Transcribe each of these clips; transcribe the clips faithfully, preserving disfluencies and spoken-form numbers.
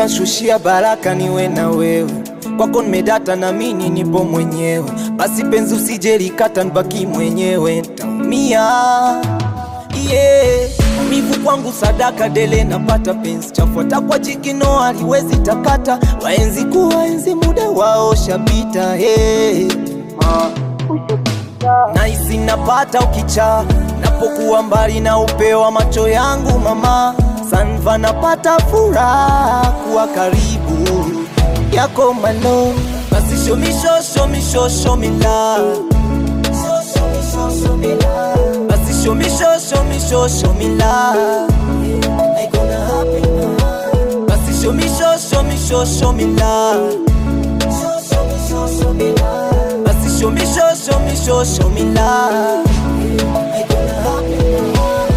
shushia baraka niwe na wewe, kwako nimedata na mimi nipo mwenyewe. Basi penzi usije likata nibaki mwenyewe, nitaumia. Yeah, mivu kwangu sadaka dele napata penzi chafuata kwa jikino haliwezi takata. Waenzi kuwaenzi muda wao shapita. Hey, uh. Naisi napata ukicha napokuwa mbali na upeo wa macho yangu mama. Sanva napata furaha kuwa karibu yako malo. Basi show me show, show me show, show me love. Show me show, show me love. Basi show me show, show me show, show me love. Ain't gonna happen. Basi show me show, show me show, show me love. Show me show, show me love. Basi show me show, show me show, show me love. Ain't gonna happen.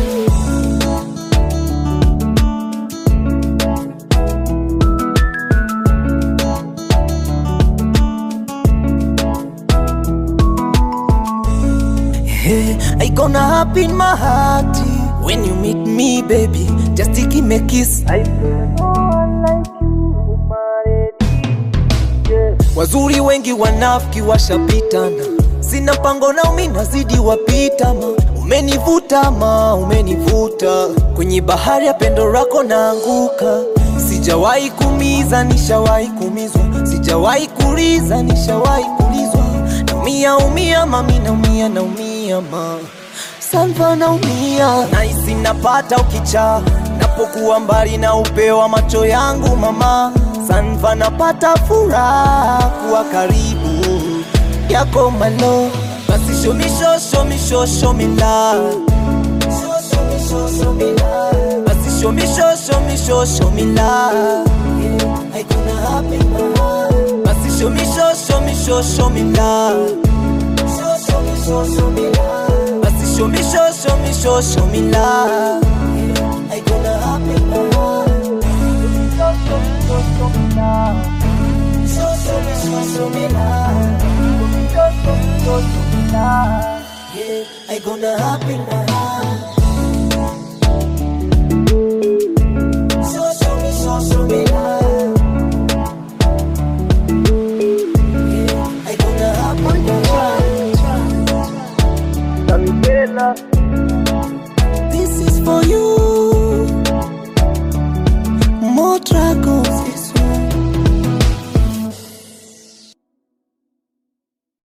Hey, I gonna happen my heart when you meet me, baby. Just give me a kiss. I feel no one like you, my lady. Yeah. Wazuri wengi wanafiki washapitana, sina mpango na umi nazidi wapita ma. Umenivuta ma, umenivuta kwenye bahari ya pendo lako naanguka. Sijawahi kumiza, nishawahi kumizwa. Sijawahi kuliza, nishawahi kulizwa. Naumia, umia mami, naumia, naumia ma. Sanva naumia. Naisi napata ukicha napokuwa mbali na upeo wa macho yangu mama. Sanva napata furaha kuwa karibu yako malo. Basi show me show, show me show, show me love. Show me show, show me love. Basi show me show, show me show, show me love. Ain't gonna happen. Basi show me show, show me show, show me love. Show me show, show me love. Basi show me show, show me show, show me love. Ain't gonna happen. Show me show, show me love. Show me show, show me love. Show me show, show me love. Yeah, ain't gonna happen.